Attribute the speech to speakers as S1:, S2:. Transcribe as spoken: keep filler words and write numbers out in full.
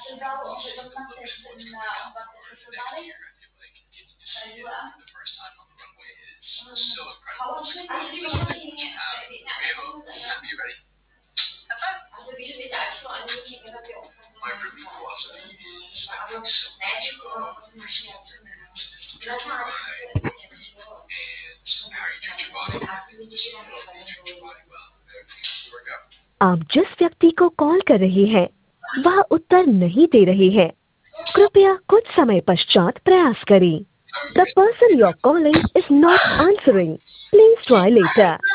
S1: आप जिस व्यक्ति को कॉल कर रही हैं, वह उत्तर नहीं दे रही है। कृपया कुछ समय पश्चात प्रयास करें। The person you're calling is not answering. Please try later.